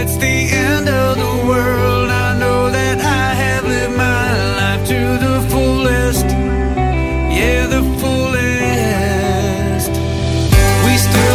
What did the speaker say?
it's the end of the world, I know that I have lived my life to the fullest. Yeah, the fullest. We stood